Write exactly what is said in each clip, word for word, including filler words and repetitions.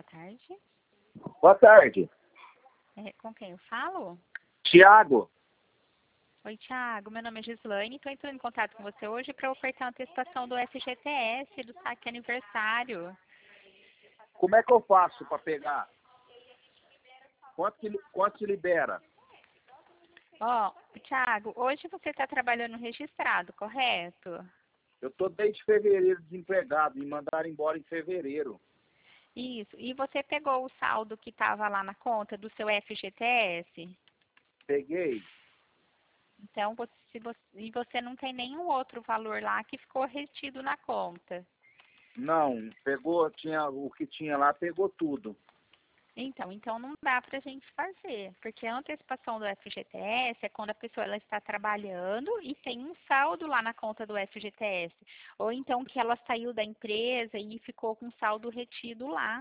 tarde. Boa tarde. É, com quem eu falo? Tiago. Oi, Thiago. Meu nome é Gislaine. Estou entrando em contato com você hoje para ofertar a antecipação do F G T S do saque aniversário. Como é que eu faço para pegar? Quanto que, quanto se libera? Ó, Thiago, hoje você está trabalhando registrado, correto? Eu estou desde fevereiro desempregado. Me mandaram embora em fevereiro. Isso. E você pegou o saldo que estava lá na conta do seu F G T S? Peguei. Então, você, se você, e você não tem nenhum outro valor lá que ficou retido na conta. Não, pegou, tinha, o que tinha lá pegou tudo. Então, então não dá para a gente fazer, porque a antecipação do F G T S é quando a pessoa ela está trabalhando e tem um saldo lá na conta do F G T S. Ou então que ela saiu da empresa e ficou com saldo retido lá.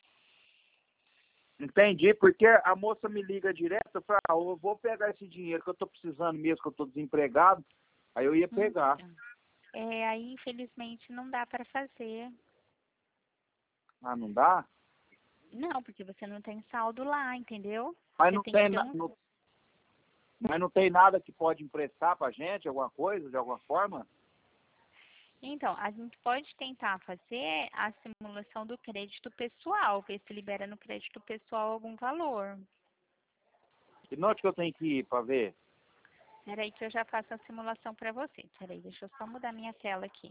Entendi, porque a moça me liga direto, eu falo, ah, eu vou pegar esse dinheiro que eu estou precisando mesmo, que eu estou desempregado, aí eu ia pegar. Então, é, aí infelizmente não dá para fazer. Ah, não dá? Não, porque você não tem saldo lá, entendeu? Mas Você não tem que tem, ter na- um. não, mas não tem nada que pode emprestar pra gente, alguma coisa, de alguma forma? Então, a gente pode tentar fazer a simulação do crédito pessoal, ver se libera no crédito pessoal algum valor. Que noite que eu tenho que ir pra ver? Peraí que eu já faço a simulação para você. Peraí, deixa eu só mudar minha tela aqui.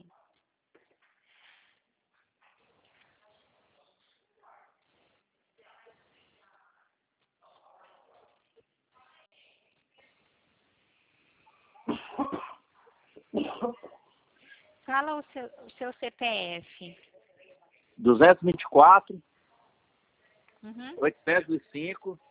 Fala o seu, o seu C P F. duzentos e vinte e quatro, Uhum. oitocentos e cinco,